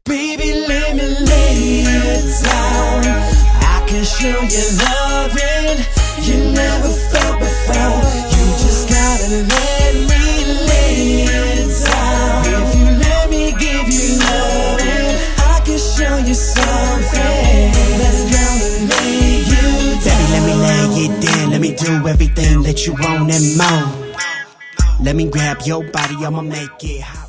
Baby, let me lay it down. I can show you loving you never felt before. You just gotta let me lay it down. If you let me give you loving, I can show you something that's gonna lay you down. Baby, let me lay it down. Let me do everything that you want and more. Let me grab your body, I'ma make it hot.